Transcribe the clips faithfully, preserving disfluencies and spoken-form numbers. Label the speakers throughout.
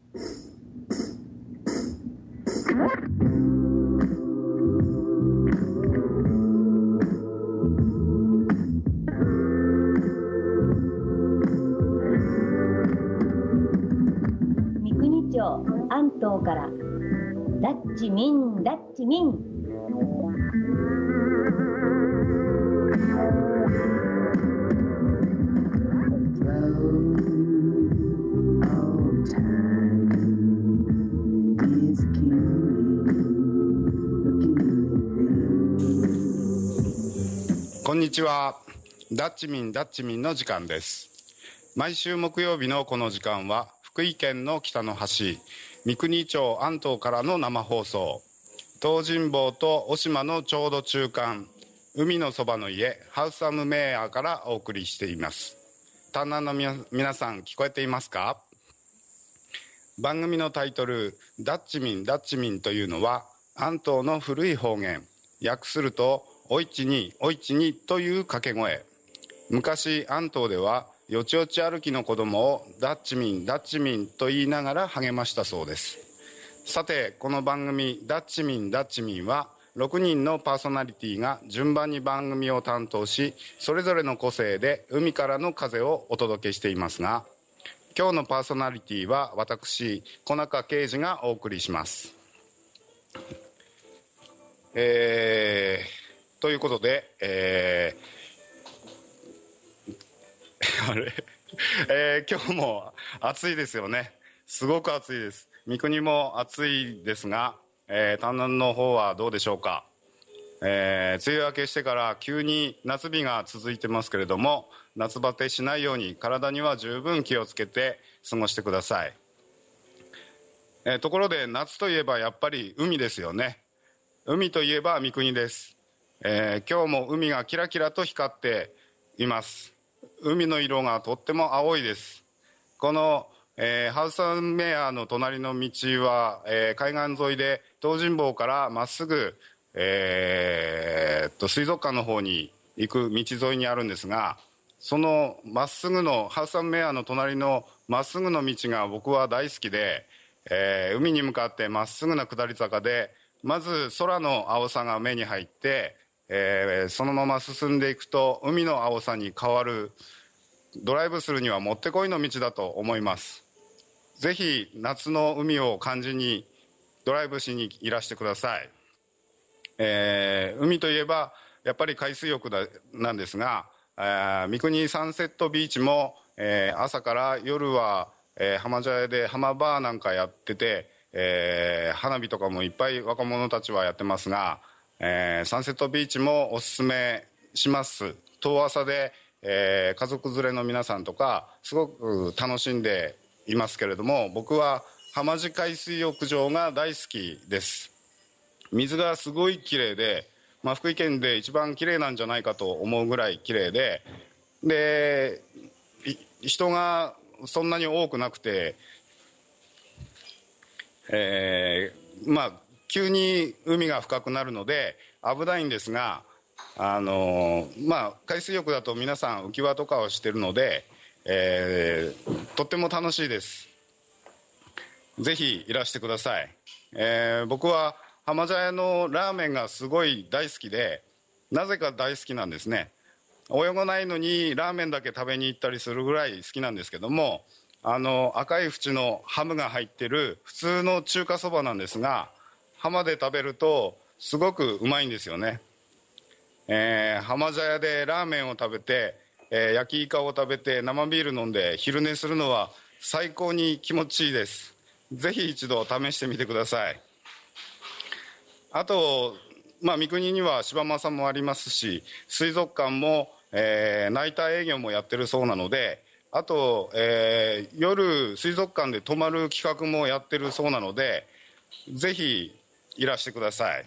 Speaker 1: 三国町安東からダッチミンダッチミン。
Speaker 2: こんにちは。ダッチミンダッチミンの時間です。毎週木曜日のこの時間は福井県の北の端三国町安東からの生放送、東尋坊と渡島のちょうど中間、海のそばの家ハウスアムメーアからお送りしています。丹南の皆さん聞こえていますか？番組のタイトルダッチミンダッチミンというのは安東の古い方言、訳するとおいちにおいちにという掛け声。昔安東ではよちよち歩きの子供をダッチミンダッチミンと言いながら励ましたそうです。さてこの番組ダッチミンダッチミンはろくにんのパーソナリティが順番に番組を担当し、それぞれの個性で海からの風をお届けしていますが、今日のパーソナリティは私小中啓二がお送りします。えー、ということで、えー、あれ、えー、今日も暑いですよね。すごく暑いです。三国も暑いですが、えー、丹南の方はどうでしょうか。えー、梅雨明けしてから急に夏日が続いてますけれども、夏バテしないように体には十分気をつけて過ごしてください。えー、ところで夏といえばやっぱり海ですよね。海といえば三国です。えー、今日も海がキラキラと光っています。海の色がとっても青いです。このえー、ハウスアムメアの隣の道は、えー、海岸沿いで東尋坊からまっすぐ、えー、っと水族館の方に行く道沿いにあるんですが、そのまっすぐのハウスアムメアの隣のまっすぐの道が僕は大好きで、えー、海に向かってまっすぐな下り坂で、まず空の青さが目に入って、えー、そのまま進んでいくと海の青さに変わる。ドライブするにはもってこいの道だと思います。ぜひ夏の海を感じにドライブしにいらしてください。えー、海といえばやっぱり海水浴だなんですが、えー、三国サンセットビーチも、えー、朝から夜は、えー、浜茶屋で浜バーなんかやってて、えー、花火とかもいっぱい若者たちはやってますが、えー、サンセットビーチもおすすめします。遠浅で、えー、家族連れの皆さんとかすごく楽しんでいますけれども、僕は浜地海水浴場が大好きです。水がすごい綺麗で、まあ、福井県で一番綺麗なんじゃないかと思うぐらい綺麗で、で人がそんなに多くなくて、えー、まあ急に海が深くなるので危ないんですが、あのー、まあ海水浴だと皆さん浮き輪とかをしてるので、えー、とっても楽しいです。ぜひいらしてください。えー、僕は浜茶屋のラーメンがすごい大好きで、なぜか大好きなんですね。泳がないのにラーメンだけ食べに行ったりするぐらい好きなんですけども、あの赤い縁のハムが入ってる普通の中華そばなんですが、浜で食べるとすごくうまいんですよね。えー、浜茶屋でラーメンを食べて、えー、焼きイカを食べて生ビール飲んで昼寝するのは最高に気持ちいいです。ぜひ一度試してみてください。あと、まあ、三国には柴又もありますし、水族館も、えー、ナイター営業もやってるそうなので、あと、えー、夜水族館で泊まる企画もやってるそうなので、ぜひいらしてください。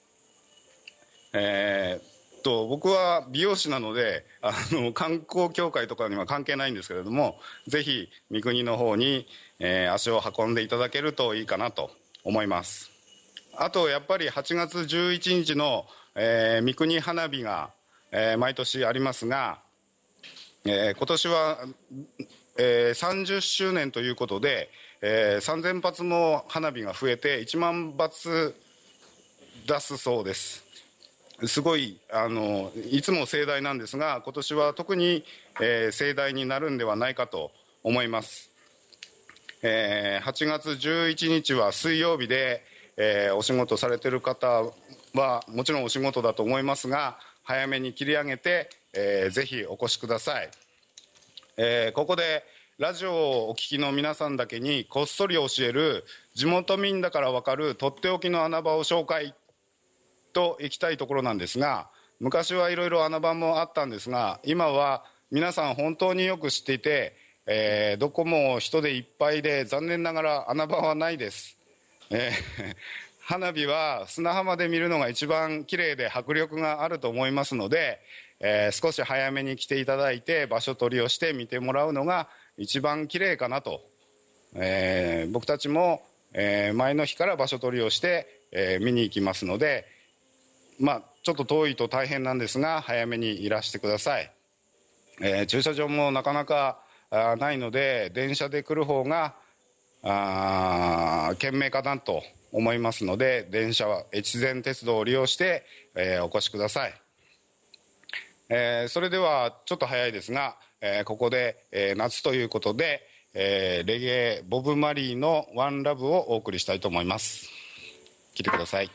Speaker 2: えーと僕は美容師なので、あの観光協会とかには関係ないんですけれども、ぜひ三国の方に、えー、足を運んでいただけるといいかなと思います。あとやっぱりはちがつじゅういちにちの、えー、三国花火が、えー、毎年ありますが、えー、今年はえー、さんじゅっしゅうねんということで、えー、さんぜんぱつも花火が増えていちまんばつ出すそうです。すごいあのいつも盛大なんですが、今年は特に、えー、盛大になるんではないかと思います。えー、はちがつじゅういちにちは水曜日で、えー、お仕事されている方はもちろんお仕事だと思いますが、早めに切り上げて、えー、ぜひお越しください。えー、ここでラジオをお聞きの皆さんだけにこっそり教える地元民だからわかるとっておきの穴場を紹介といきたいところなんですが、昔はいろいろ穴場もあったんですが、今は皆さん本当によく知っていて、えー、どこも人でいっぱいで残念ながら穴場はないです。えー、花火は砂浜で見るのが一番綺麗で迫力があると思いますので、えー、少し早めに来ていただいて場所取りをして見てもらうのが一番綺麗かなと、えー、僕たちも、えー、前の日から場所取りをして、えー、見に行きますので、まあ、ちょっと遠いと大変なんですが早めにいらしてください。えー、駐車場もなかなかないので電車で来る方があ賢明かなと思いますので、電車は越前鉄道を利用して、えー、お越しください。えー、それではちょっと早いですが、えー、ここで、えー、夏ということで、えー、レゲエボブ・マリーのワンラブをお送りしたいと思います。聞いてください。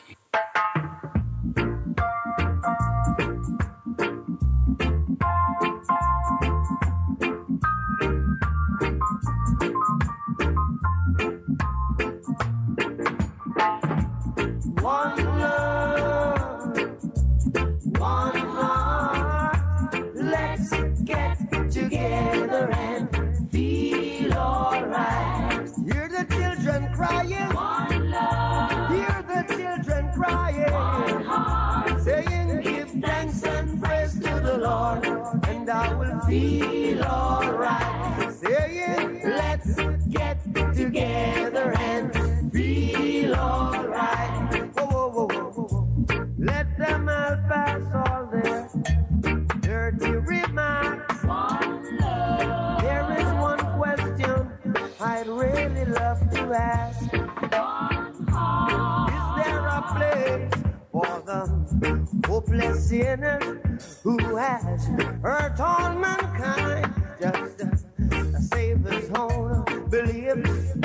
Speaker 3: And I will feel alright. Saying, let's get together and feel alright. Whoa, whoa, whoa, whoa, whoa. Let them all pass all their dirty remarks. One love. There is one question I'd really love to ask. One heart. Is there a place for the hopeless sinners who has hurt all mankind? Just a, a Savior's own belief.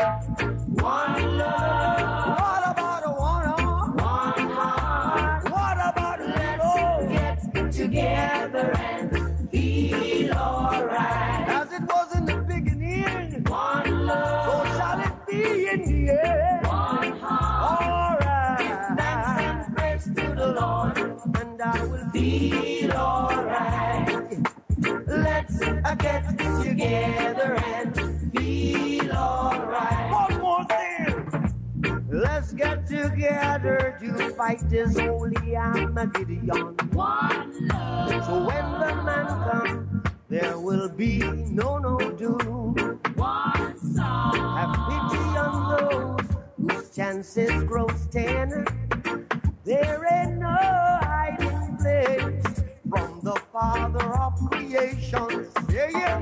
Speaker 3: One love. What about a one heart? One heart. What about let's get together and feel alright? As it was in the beginning. One love. So shall it be in the end. One heart. Alright. Give thanks and praise to the Lord, and I will feel alright. Let's uh, get together and feel alright. One more thing. Let's get together to fight this holy Armageddon. One love. So when the man comes, there will be no, no doom. One song. Have pity on those whose chances grow ten. There ain't no hiding place from the Father of creation. Yeah, yeah.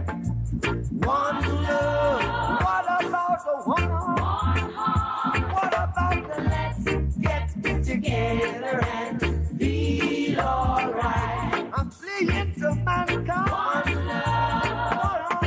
Speaker 3: One love. What about the one heart? What about the let's get together and feel alright? I'm fleeing to mankind. One love.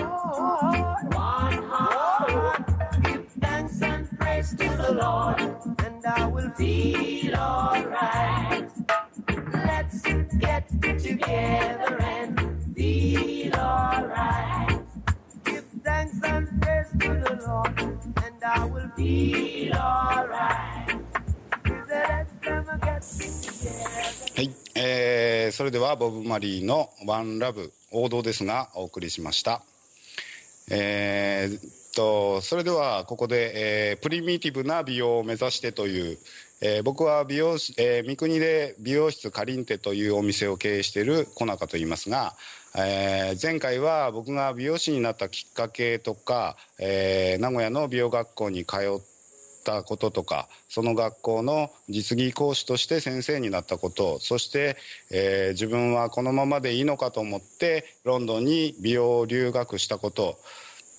Speaker 3: One heart. Give thanks and praise to the Lord, and I will feel alright. Let's get together and feel alright. Give thanks and praise to the Lord, and I will feel alright. Let's get together.
Speaker 2: はい、えー、それではボブ・マリーのワンラブ、王道ですがお送りしました。えーとそれではここで、えー、プリミティブな美容を目指してという、えー、僕は美容師、えー、三国で美容室カリンテというお店を経営している小中と言いますが、えー、前回は僕が美容師になったきっかけとか、えー、名古屋の美容学校に通ったこととか、その学校の実技講師として先生になったこと、そして、えー、自分はこのままでいいのかと思ってロンドンに美容留学したこと、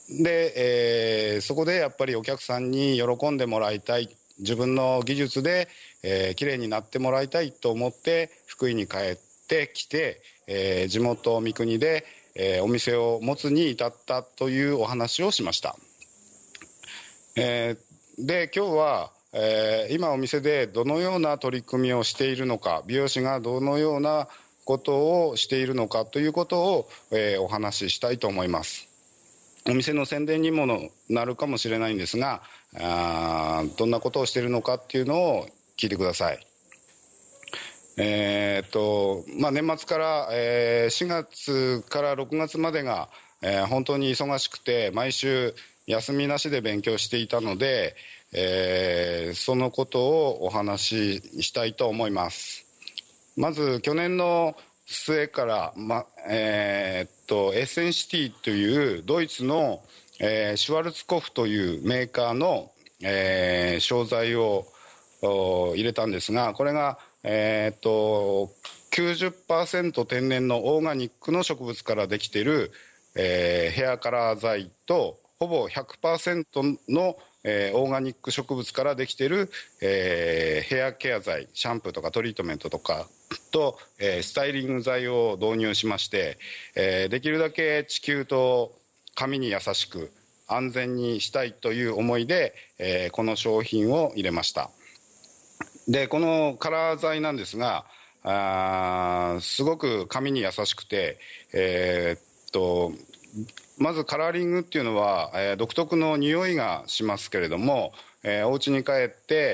Speaker 2: で、えー、そこでやっぱりお客さんに喜んでもらいたい、自分の技術で、えー、きれいになってもらいたいと思って福井に帰ってきて、えー、地元三国で、えー、お店を持つに至ったというお話をしました。えー、で今日は、えー、今お店でどのような取り組みをしているのか、美容師がどのようなことをしているのかということを、えー、お話ししたいと思います。お店の宣伝にもなるかもしれないんですが、あどんなことをしているのかっていうのを聞いてください。えーっとまあ、年末から、えー、しがつからろくがつまでが、えー、本当に忙しくて毎週休みなしで勉強していたので、えー、そのことをお話ししたいと思います。まず去年の末から、まえー、っとエッセンシティというドイツの、えー、シュワルツコフというメーカーの、えー、商材を入れたんですが、これが、えー、っと きゅうじゅっパーセント 天然のオーガニックの植物からできている、えー、ヘアカラー剤とほぼ ひゃくパーセント のえー、オーガニック植物からできている、えー、ヘアケア剤、シャンプーとかトリートメントとかと、えー、スタイリング剤を導入しまして、えー、できるだけ地球と髪に優しく安全にしたいという思いで、えー、この商品を入れました。でこのカラー剤なんですが、あすごく髪に優しくて、えー、っとまずカラーリングっていうのは、えー、独特の匂いがしますけれども、えー、お家に帰って、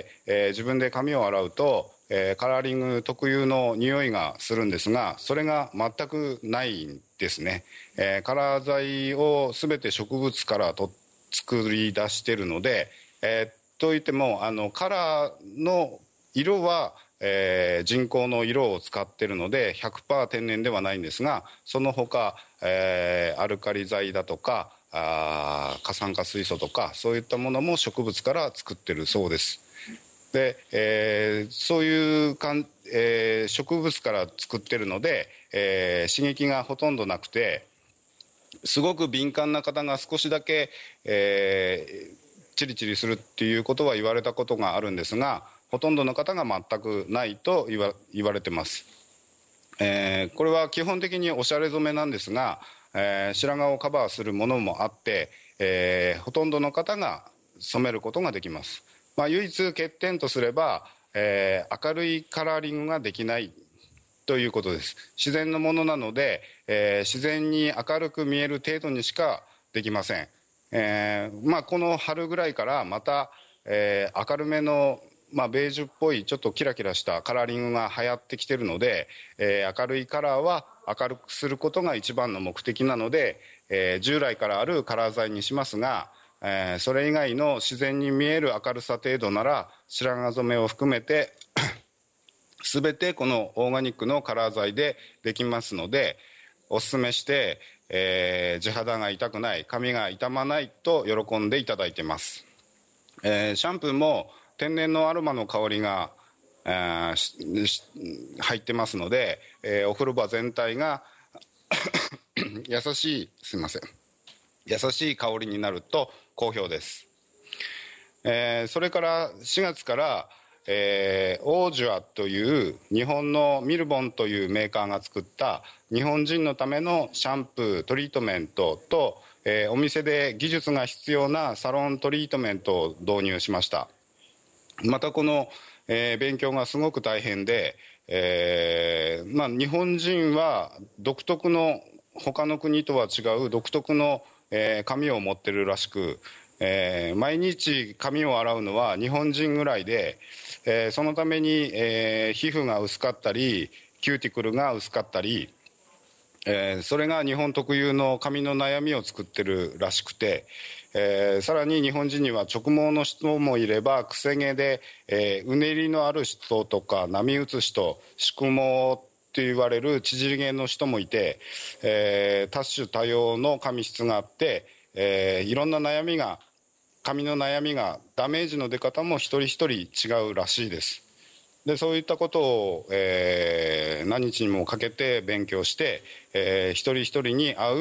Speaker 2: えー、自分で髪を洗うと、えー、カラーリング特有の匂いがするんですが、それが全くないんですね。えー、カラー剤を全て植物からと作り出しているので、えー、といってもあのカラーの色はえー、人工の色を使っているので ひゃくパーセント 天然ではないんですが、その他、えー、アルカリ剤だとかあ過酸化水素とかそういったものも植物から作っているそうです。で、えー、そういうかん、えー、植物から作っているので、えー、刺激がほとんどなくて、すごく敏感な方が少しだけ、えー、チリチリするっていうことは言われたことがあるんですが、ほとんどの方が全くないと言わ、言われてます。えー、これは基本的におしゃれ染めなんですが、えー、白髪をカバーするものもあって、えー、ほとんどの方が染めることができます。まあ、唯一欠点とすれば、えー、明るいカラーリングができないということです。自然のものなので、えー、自然に明るく見える程度にしかできません。えーまあ、この春ぐらいからまた、えー、明るめのまあ、ベージュっぽいちょっとキラキラしたカラーリングが流行ってきてるので、えー、明るいカラーは明るくすることが一番の目的なので、えー、従来からあるカラー剤にしますが、えー、それ以外の自然に見える明るさ程度なら白髪染めを含めて全てこのオーガニックのカラー剤でできますので、おすすめして、えー、地肌が痛くない、髪が傷まないと喜んでいただいています。えー、シャンプーも天然のアロマの香りが、えー、入ってますので、えー、お風呂場全体が優しいすいません優しい香りになると好評です。えー、それからしがつから、えー、オージュアという日本のミルボンというメーカーが作った日本人のためのシャンプートリートメントと、えー、お店で技術が必要なサロントリートメントを導入しました。またこの、えー、勉強がすごく大変で、えーまあ、日本人は独特の他の国とは違う独特の、えー、髪を持ってるらしく、えー、毎日髪を洗うのは日本人ぐらいで、えー、そのために、えー、皮膚が薄かったりキューティクルが薄かったり、えー、それが日本特有の髪の悩みを作ってるらしくて、えー、さらに日本人には直毛の人もいればくせ毛で、えー、うねりのある人とか波打つ人、宿毛と言われる縮毛の人もいて、えー、多種多様の髪質があって、えー、いろんな悩みが髪の悩みがダメージの出方も一人一人違うらしいです。でそういったことを、えー、何日にもかけて勉強して、えー、一人一人に合う、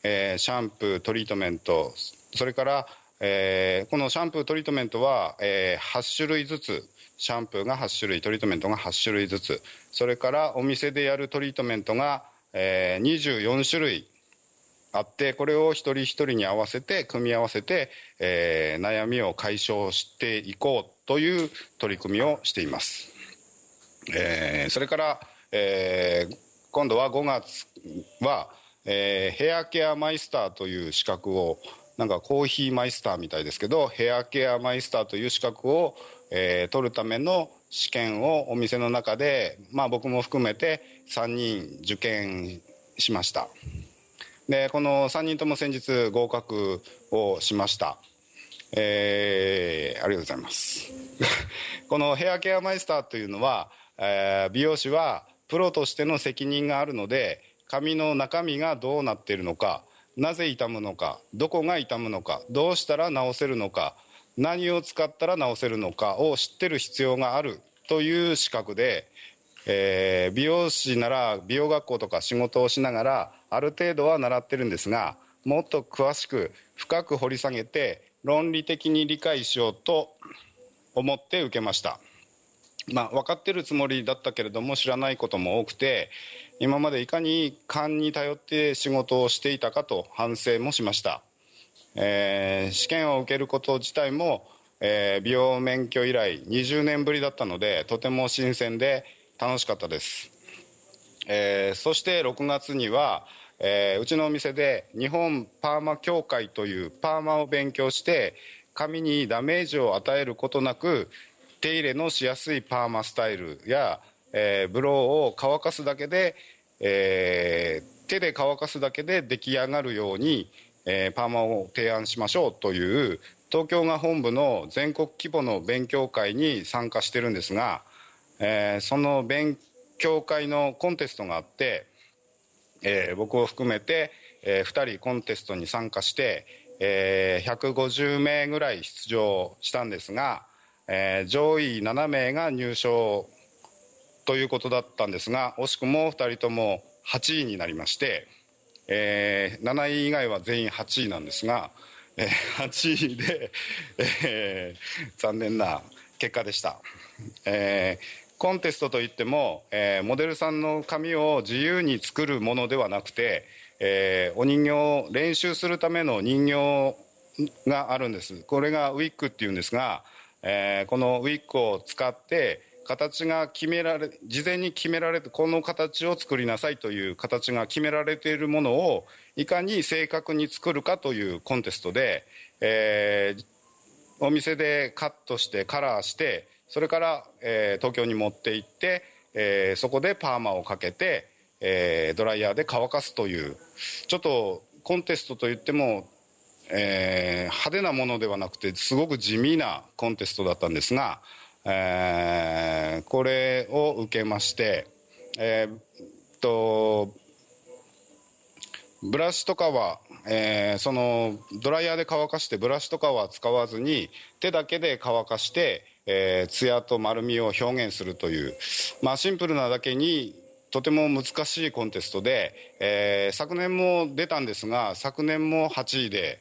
Speaker 2: えー、シャンプートリートメント、それから、えー、このシャンプートリートメントは、えー、はち種類ずつ、シャンプーがはち種類、トリートメントがはち種類ずつ、それからお店でやるトリートメントが、えー、にじゅうよん種類あって、これを一人一人に合わせて組み合わせて、えー、悩みを解消していこうという取り組みをしています。えー、それから、えー、今度はごがつは、えー、ヘアケアマイスターという資格を、なんかコーヒーマイスターみたいですけど、ヘアケアマイスターという資格を、えー、取るための試験をお店の中で、まあ僕も含めてさんにん受験しました。で、このさんにんとも先日合格をしました。えー、ありがとうございます。このヘアケアマイスターというのは、えー、美容師はプロとしての責任があるので、髪の中身がどうなっているのか、なぜ傷むのか、どこが傷むのか、どうしたら治せるのか、何を使ったら治せるのかを知ってる必要があるという資格で、えー、美容師なら美容学校とか仕事をしながらある程度は習ってるんですが、もっと詳しく深く掘り下げて論理的に理解しようと思って受けました。まあ分かってるつもりだったけれども知らないことも多くて、今までいかに勘に頼って仕事をしていたかと反省もしました。えー、試験を受けること自体も、えー、美容免許以来にじゅうねんぶりだったので、とても新鮮で楽しかったです。えー、そしてろくがつには、えー、うちのお店で日本パーマ協会というパーマを勉強して、髪にダメージを与えることなく手入れのしやすいパーマスタイルや、えー、ブローを乾かすだけで、えー、手で乾かすだけで出来上がるように、えー、パーマを提案しましょうという東京が本部の全国規模の勉強会に参加してるんですが、えー、その勉強会のコンテストがあって、えー、僕を含めて、えー、ふたりコンテストに参加して、えー、ひゃくごじゅうめいぐらい出場したんですが、えー、上位ななめいが入賞ということだったんですが、惜しくもふたりともはちいになりまして、えー、なない以外は全員はちいなんですが、えー、はちいで、えー、残念な結果でした。えーコンテストといっても、えー、モデルさんの髪を自由に作るものではなくて、えー、お人形を練習するための人形があるんです。これがウィッグっていうんですが、えー、このウィッグを使って形が決められ事前に決められて、この形を作りなさいという形が決められているものをいかに正確に作るかというコンテストで、えー、お店でカットしてカラーして、それから、えー、東京に持って行って、えー、そこでパーマをかけて、えー、ドライヤーで乾かすという、ちょっとコンテストといっても、えー、派手なものではなくてすごく地味なコンテストだったんですが、えー、これを受けまして、えー、っとブラシとかは、えー、そのドライヤーで乾かしてブラシとかは使わずに手だけで乾かして、えー、ツヤと丸みを表現するという、まあ、シンプルなだけにとても難しいコンテストで、えー、昨年も出たんですが、昨年もはちいで、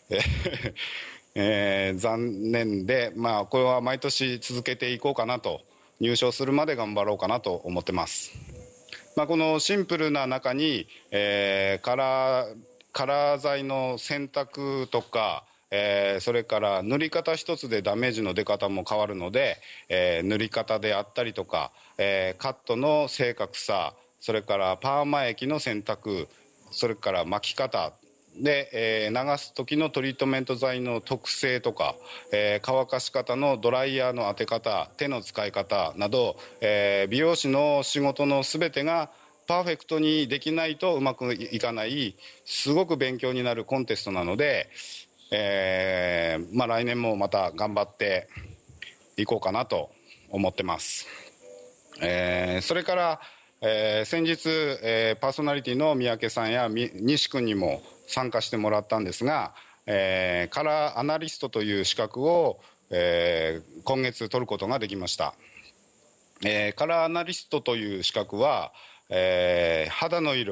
Speaker 2: えー、残念で、まあ、これは毎年続けていこうかなと、入賞するまで頑張ろうかなと思ってます。まあ、このシンプルな中に、えー、カラー、カラー剤の選択とか、えー、それから塗り方一つでダメージの出方も変わるので、えー、塗り方であったりとか、えー、カットの正確さ、それからパーマ液の選択、それから巻き方で、えー、流す時のトリートメント剤の特性とか、えー、乾かし方のドライヤーの当て方、手の使い方など、えー、美容師の仕事の全てがパーフェクトにできないとうまくいかない、すごく勉強になるコンテストなので、えーまあ、来年もまた頑張っていこうかなと思ってます。えー、それから、えー、先日、えー、パーソナリティの三宅さんや西君にも参加してもらったんですが、えー、カラーアナリストという資格を、えー、今月取ることができました。えー、カラーアナリストという資格は、えー、肌の色、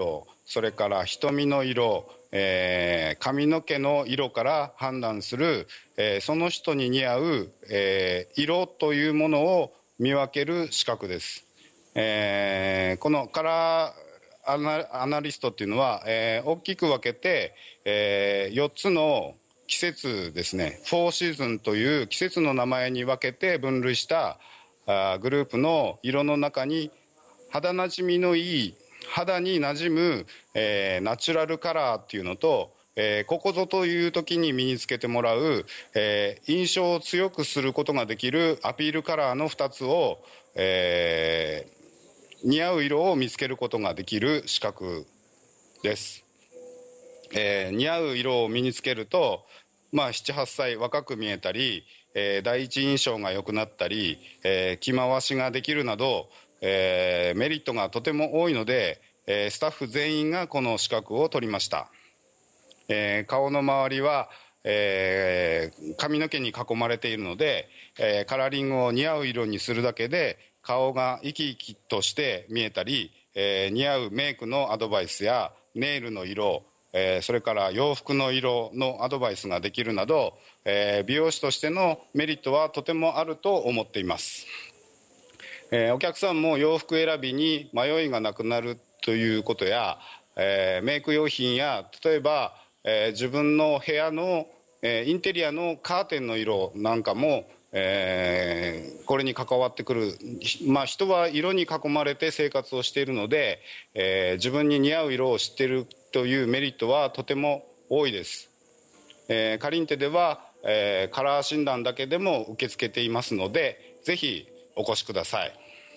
Speaker 2: それから瞳の色、えー、髪の毛の色から判断する、えー、その人に似合う、えー、色というものを見分ける資格です。えー、このカラーアナ、アナリストっていうのは、えー、大きく分けて、えー、よっつの季節ですね、フォーシーズンという季節の名前に分けて分類したあグループの色の中に、肌なじみのいい、肌になじむ、えー、ナチュラルカラーっていうのと、えー、ここぞという時に身につけてもらう、えー、印象を強くすることができるアピールカラーのふたつを、えー、似合う色を見つけることができる資格です。えー、似合う色を身につけると、まあ、ななはっさい若く見えたり、えー、第一印象が良くなったり、えー、着回しができるなど、えー、メリットがとても多いので、えー、スタッフ全員がこの資格を取りました。えー、顔の周りは、えー、髪の毛に囲まれているので、えー、カラーリングを似合う色にするだけで顔が生き生きとして見えたり、えー、似合うメイクのアドバイスやネイルの色、えー、それから洋服の色のアドバイスができるなど、えー、美容師としてのメリットはとてもあると思っています。えー、お客さんも洋服選びに迷いがなくなるということや、えー、メイク用品や例えば、えー、自分の部屋の、えー、インテリアのカーテンの色なんかも、えー、これに関わってくる、まあ、人は色に囲まれて生活をしているので、えー、自分に似合う色を知っているというメリットはとても多いです。えー、カリンテでは、えー、カラー診断だけでも受け付けていますので、ぜひお越しください。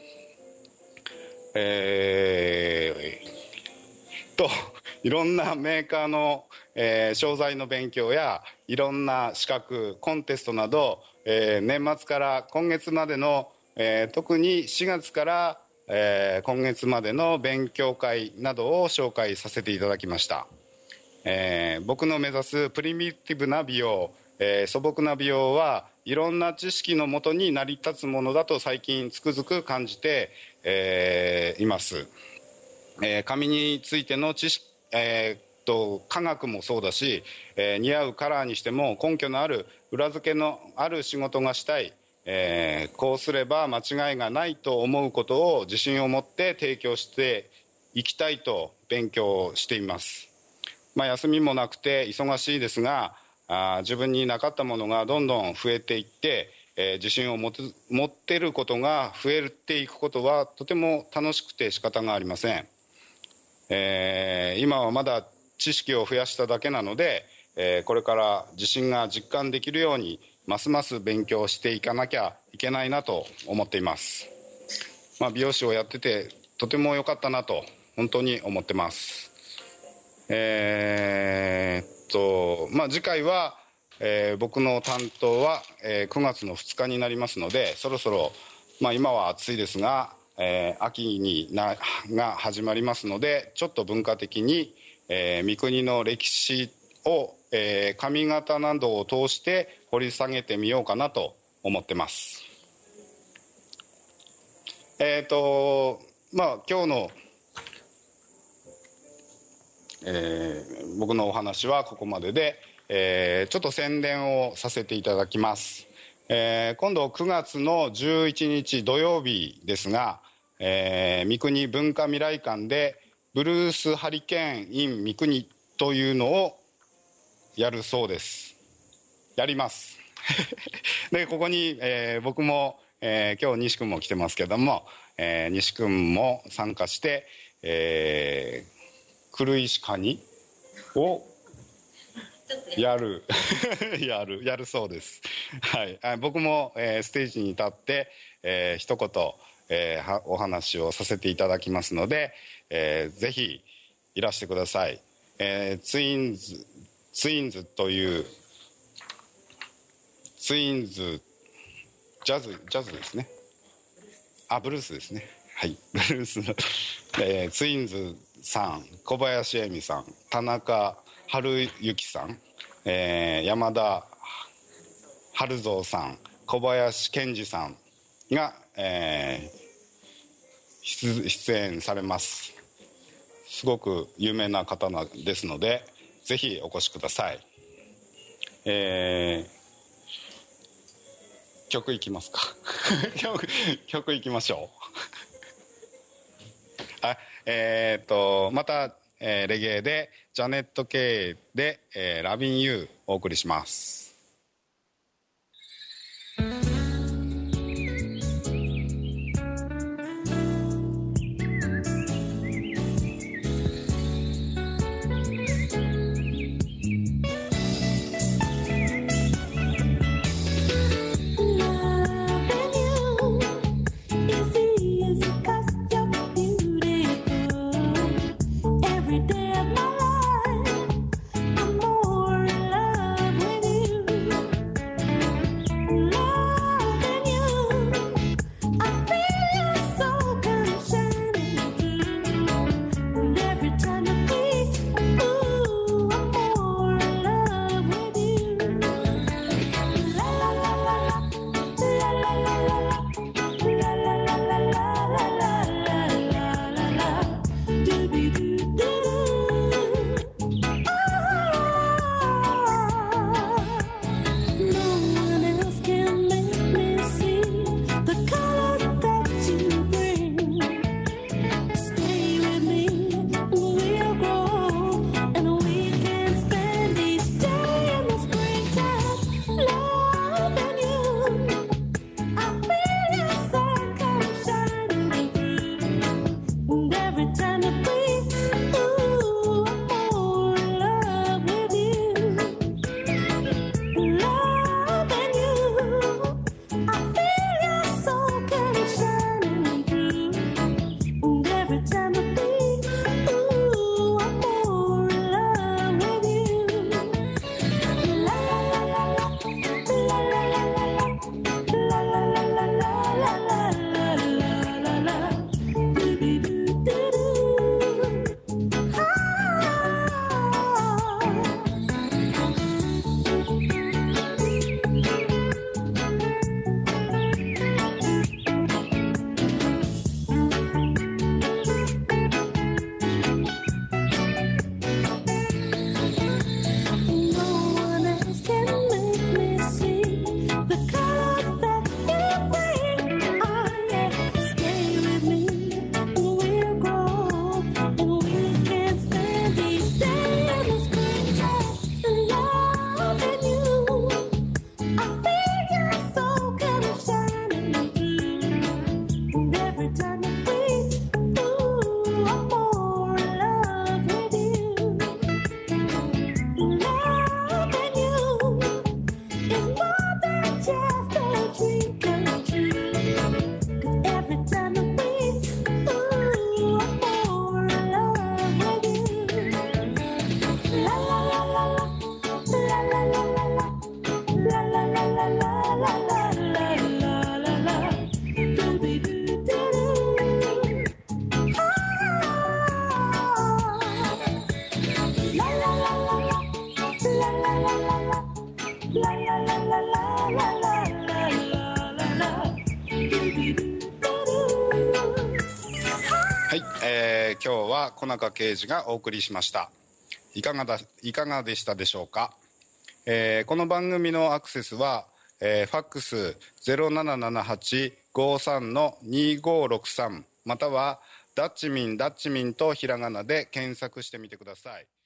Speaker 2: えー、といろんなメーカーの、えー、商材の勉強やいろんな資格コンテストなど、えー、年末から今月までの、えー、特にしがつから、えー、今月までの勉強会などを紹介させていただきました。えー、僕の目指すプリミティブな美容、えー、素朴な美容はいろんな知識のもとに成り立つものだと最近つくづく感じて、えー、います。えー、髪についての知識、えー、と科学もそうだし、えー、似合うカラーにしても根拠のある裏付けのある仕事がしたい、えー、こうすれば間違いがないと思うことを自信を持って提供していきたいと勉強しています。まあ、休みもなくて忙しいですが、あ自分になかったものがどんどん増えていって、えー、自信を持て、持っていることが増えていくことはとても楽しくて仕方がありません。えー、今はまだ知識を増やしただけなので、えー、これから自信が実感できるようにますます勉強していかなきゃいけないなと思っています。まあ、美容師をやっててとても良かったなと本当に思ってます。えー、っとまあ次回は、えー、僕の担当は、えー、くがつのふつかになりますので、そろそろ、まあ、今は暑いですが、えー、秋になが始まりますので、ちょっと文化的に、えー、三国の歴史を、えー、髪型などを通して掘り下げてみようかなと思ってます。えー、っとまあ今日のえー、僕のお話はここまでで、えー、ちょっと宣伝をさせていただきます。えー、今度くがつのじゅういちにち土曜日ですが、えー、三国文化未来館でブルースハリケーン in 三国というのをやるそうです。やりますでここに、えー、僕も、えー、今日西君も来てますけども、えー、西君も参加して、えー黒石カニをやるやるやるそうです。はい、僕も、えー、ステージに立って、えー、一言、えー、お話をさせていただきますので、えー、ぜひいらしてください。えー、ツインズツインズというツインズジャズジャズですね。あブルースですね。はいブルースの、えー、ツインズさん、小林恵美さん、田中春之さん、えー、山田春蔵さん、小林健二さんが、えー、出演されます。 すごく有名な方なですので、ぜひお越しください。えー、曲いきますか曲, 曲いきましょうあえー、っとまた、えー、レゲエでジャネット・ケイで、えー、ラビン・ユーお送りします。はい、えー、今日は小中刑事がお送りしました。いかがだ、いかがでしたでしょうか。えー、この番組のアクセスは、えー、ファックス ゼロななななはちごさんのにごろくさん またはダッチミンダッチミンとひらがなで検索してみてください。